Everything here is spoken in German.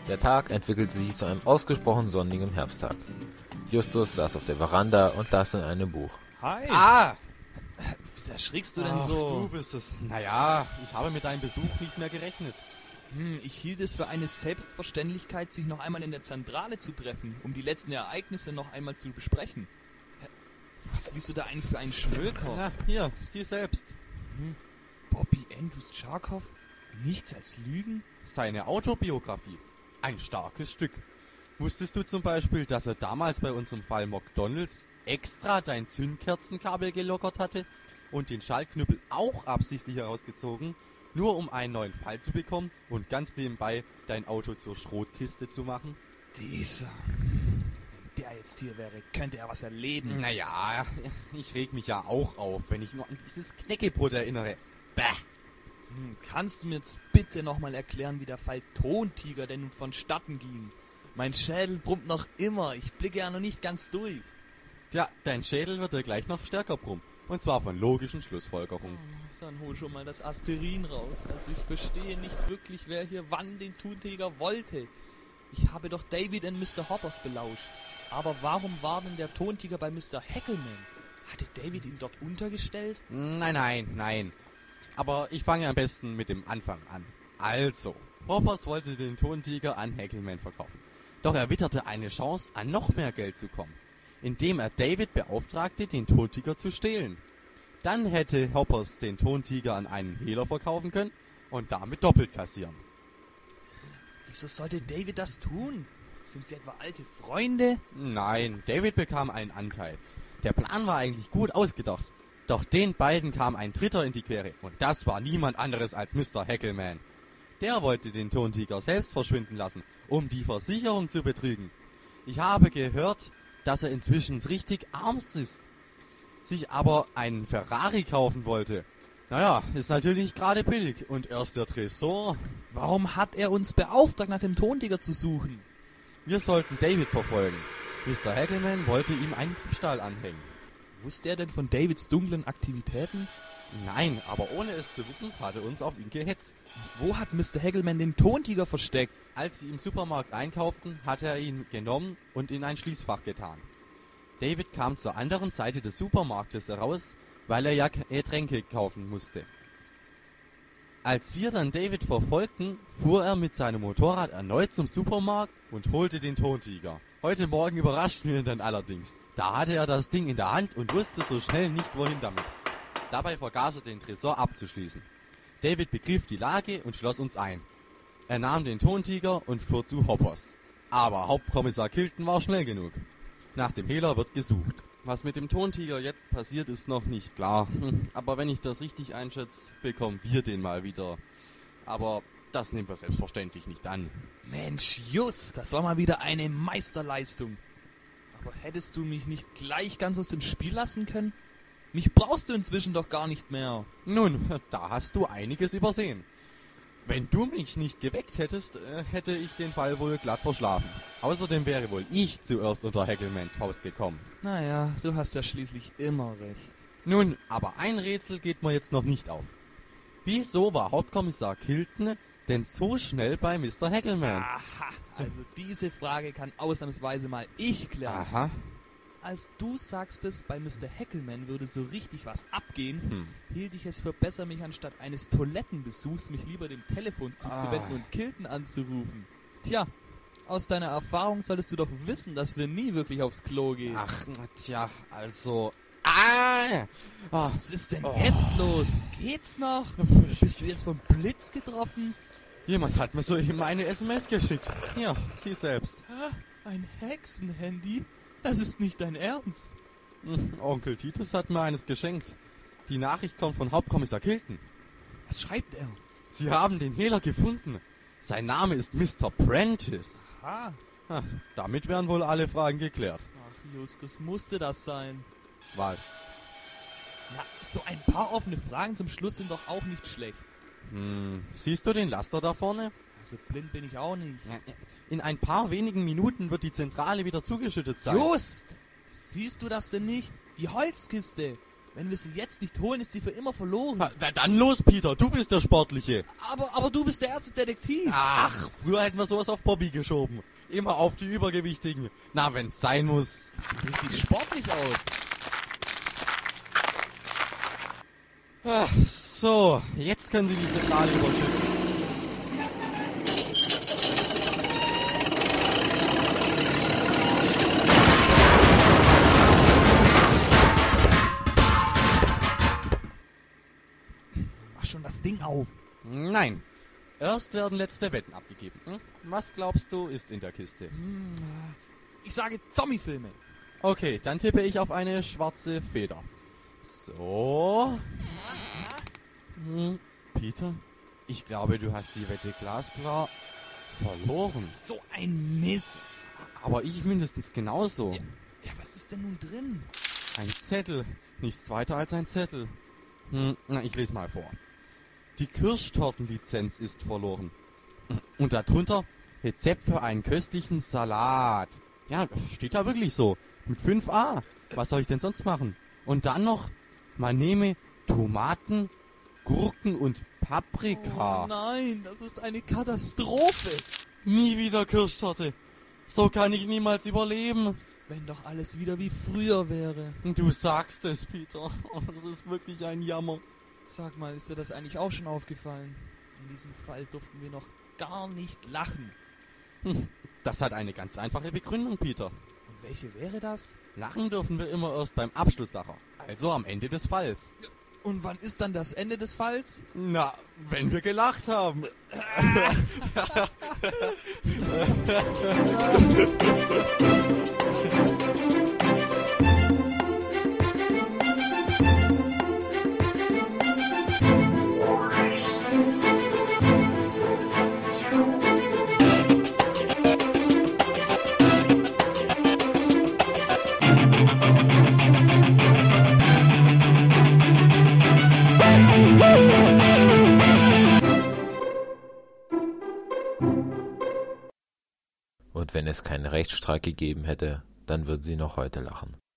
Der Tag entwickelte sich zu einem ausgesprochen sonnigen Herbsttag. Justus saß auf der Veranda und las in einem Buch. Hi! Ah! Wieso erschrickst du denn Ach, so? du bist es. Naja, ich habe mit deinem Besuch nicht mehr gerechnet. Ich hielt es für eine Selbstverständlichkeit, sich noch einmal in der Zentrale zu treffen, um die letzten Ereignisse noch einmal zu besprechen. Was liest du da eigentlich für einen Schmöker? Ja, hier, sieh selbst. Bobby Andrews Charkow? Nichts als Lügen? Seine Autobiografie. Ein starkes Stück. Wusstest du zum Beispiel, dass er damals bei unserem Fall McDonalds extra dein Zündkerzenkabel gelockert hatte und den Schaltknüppel auch absichtlich herausgezogen, nur um einen neuen Fall zu bekommen und ganz nebenbei dein Auto zur Schrotkiste zu machen? Dieser. Wenn der jetzt hier wäre, könnte er was erleben. Naja, ich reg mich ja auch auf, wenn ich nur an dieses Knäckebrot erinnere. Bäh! Kannst du mir jetzt bitte nochmal erklären, wie der Fall Tontiger denn nun vonstatten ging? Mein Schädel brummt noch immer, ich blicke ja noch nicht ganz durch. Tja, dein Schädel wird ja gleich noch stärker brummen. Und zwar von logischen Schlussfolgerungen. Dann hol schon mal das Aspirin raus. Also ich verstehe nicht wirklich, wer hier wann den Tontiger wollte. Ich habe doch David und Mr. Hoppers belauscht. Aber warum war denn der Tontiger bei Mr. Heckelman? Hatte David ihn dort untergestellt? Nein. Aber ich fange am besten mit dem Anfang an. Also, Hoppers wollte den Tontiger an Heckelman verkaufen. Doch er witterte eine Chance, an noch mehr Geld zu kommen, indem er David beauftragte, den Tontiger zu stehlen. Dann hätte Hoppers den Tontiger an einen Hehler verkaufen können und damit doppelt kassieren. Wieso sollte David das tun? Sind sie etwa alte Freunde? Nein, David bekam einen Anteil. Der Plan war eigentlich gut ausgedacht. Doch den beiden kam ein Dritter in die Quere. Und das war niemand anderes als Mr. Heckelman. Der wollte den Tontiger selbst verschwinden lassen, um die Versicherung zu betrügen. Ich habe gehört, dass er inzwischen richtig arm ist, sich aber einen Ferrari kaufen wollte. Naja, ist natürlich gerade billig. Und erst der Tresor. Warum hat er uns beauftragt, nach dem Tontiger zu suchen? Wir sollten David verfolgen. Mr. Heckelman wollte ihm einen Diebstahl anhängen. Wusste er denn von Davids dunklen Aktivitäten? Nein, aber ohne es zu wissen, hat er uns auf ihn gehetzt. Wo hat Mr. Heckelman den Tontiger versteckt? Als sie im Supermarkt einkauften, hatte er ihn genommen und in ein Schließfach getan. David kam zur anderen Seite des Supermarktes heraus, weil er ja Getränke kaufen musste. Als wir dann David verfolgten, fuhr er mit seinem Motorrad erneut zum Supermarkt und holte den Tontiger. Heute Morgen überraschten wir ihn dann allerdings. Da hatte er das Ding in der Hand und wusste so schnell nicht, wohin damit. Dabei vergaß er den Tresor abzuschließen. David begriff die Lage und schloss uns ein. Er nahm den Tontiger und fuhr zu Hoppers. Aber Hauptkommissar Kilton war schnell genug. Nach dem Hehler wird gesucht. Was mit dem Tontiger jetzt passiert, ist noch nicht klar. Aber wenn ich das richtig einschätze, bekommen wir den mal wieder. Aber das nehmen wir selbstverständlich nicht an. Mensch, Just, das war mal wieder eine Meisterleistung. Aber hättest du mich nicht gleich ganz aus dem Spiel lassen können? Mich brauchst du inzwischen doch gar nicht mehr. Nun, da hast du einiges übersehen. Wenn du mich nicht geweckt hättest, hätte ich den Fall wohl glatt verschlafen. Außerdem wäre wohl ich zuerst unter Heckelmans Faust gekommen. Naja, du hast ja schließlich immer recht. Nun, aber ein Rätsel geht mir jetzt noch nicht auf. Wieso war Hauptkommissar Kilton denn so schnell bei Mr. Heckelman? Aha, also diese Frage kann ausnahmsweise mal ich klären. Aha. Als du sagtest, bei Mr. Heckelman würde so richtig was abgehen, hielt ich es für besser, mich anstatt eines Toilettenbesuchs mich lieber dem Telefon zuzuwenden und Kilton anzurufen. Tja, aus deiner Erfahrung solltest du doch wissen, dass wir nie wirklich aufs Klo gehen. Ach, na tja, also... Was ist denn jetzt los? Geht's noch? Bist du jetzt vom Blitz getroffen? Jemand hat mir soeben eine SMS geschickt. Ja, sieh selbst. Ein Hexenhandy? Das ist nicht dein Ernst. Onkel Titus hat mir eines geschenkt. Die Nachricht kommt von Hauptkommissar Kilton. Was schreibt er? Sie haben den Hehler gefunden. Sein Name ist Mr. Prentice. Ha. Damit wären wohl alle Fragen geklärt. Ach Justus, musste das sein. Was? Na, so ein paar offene Fragen zum Schluss sind doch auch nicht schlecht. Siehst du den Laster da vorne? Also blind bin ich auch nicht. In ein paar wenigen Minuten wird die Zentrale wieder zugeschüttet sein. Just! Siehst du das denn nicht? Die Holzkiste. Wenn wir sie jetzt nicht holen, ist sie für immer verloren. Na dann los, Peter, du bist der Sportliche. Aber du bist der Ärztedetektiv. Ach, früher hätten wir sowas auf Bobby geschoben. Immer auf die Übergewichtigen. Na, wenn's sein muss. Sieht richtig sportlich aus. So, jetzt können Sie die Zentrale überschütten. Mach schon das Ding auf. Nein. Erst werden letzte Wetten abgegeben. Was glaubst du, ist in der Kiste? Ich sage Zombie-Filme. Okay, dann tippe ich auf eine schwarze Feder. So. Peter, ich glaube, du hast die Wette glasklar verloren. So ein Mist. Aber ich mindestens genauso. Ja, was ist denn nun drin? Ein Zettel. Nichts weiter als ein Zettel. Na, ich lese mal vor. Die Kirschtortenlizenz ist verloren. Und darunter Rezept für einen köstlichen Salat. Ja, steht da wirklich so. Mit 5a. Was soll ich denn sonst machen? Und dann noch, man nehme Tomaten, Gurken und Paprika. Oh nein, das ist eine Katastrophe. Nie wieder Kirschtorte. So kann ich niemals überleben. Wenn doch alles wieder wie früher wäre. Du sagst es, Peter. Das ist wirklich ein Jammer. Sag mal, ist dir das eigentlich auch schon aufgefallen? In diesem Fall durften wir noch gar nicht lachen. Das hat eine ganz einfache Begründung, Peter. Und welche wäre das? Lachen dürfen wir immer erst beim Abschlusslacher. Also am Ende des Falls. Und wann ist dann das Ende des Falls? Na, wenn wir gelacht haben. Und wenn es keinen Rechtsstreit gegeben hätte, dann würden sie noch heute lachen.